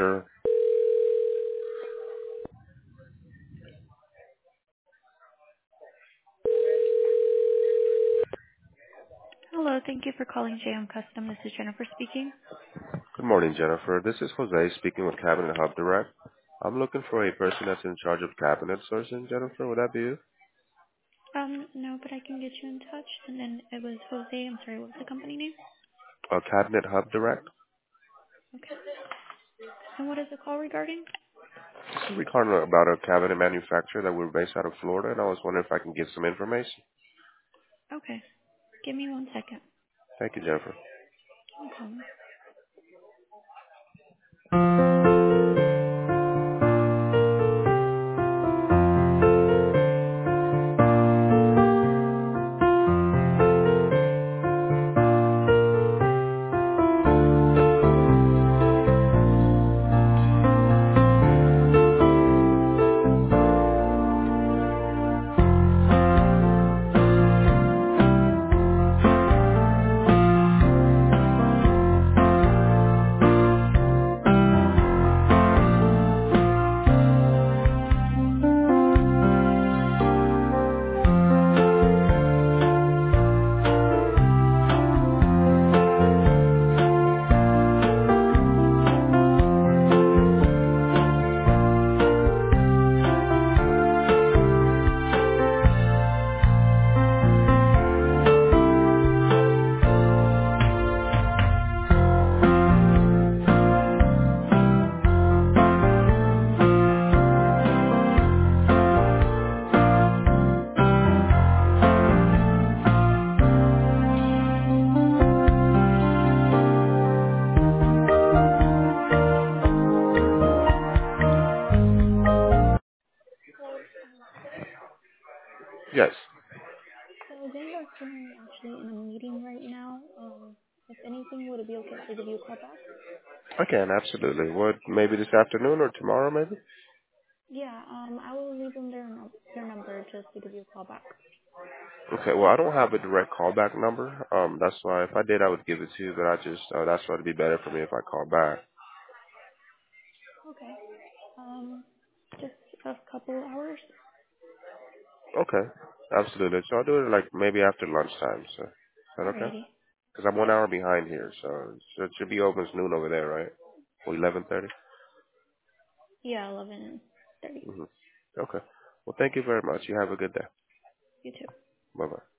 manager. Hello. Thank you for calling JM Custom. This is Jennifer speaking. Good morning, Jennifer. This is Jose speaking with Cabinet Hub Direct. I'm looking for a person that's in charge of cabinet sourcing. Jennifer, would that be you? No, but I can get you in touch. And then it was Jose. I'm sorry, what was the company name? Cabinet Hub Direct. Okay. And what is the call regarding? This is regarding about a cabinet manufacturer that we're based out of Florida, and I was wondering if I can get some information. Okay. Give me 1 second. Thank you, Jennifer. No problem. Yes. So they are currently actually in a meeting right now. If anything, would it be okay if they give you a call back? I can, absolutely. What, maybe this afternoon or tomorrow, maybe? Yeah, I will leave them their number just to give you a call back. Okay, well, I don't have a direct callback number. That's why if I did, I would give it to you, but that's why it'd be better for me if I call back. Okay. Just a couple hours. Okay, absolutely. So I'll do it like maybe after lunchtime. So is that okay? Alrighty. Because I'm 1 hour behind here, so it should be open as noon over there, right? Or 11:30. Yeah, 11:30. Okay. Well, thank you very much. You have a good day. You too. Bye bye.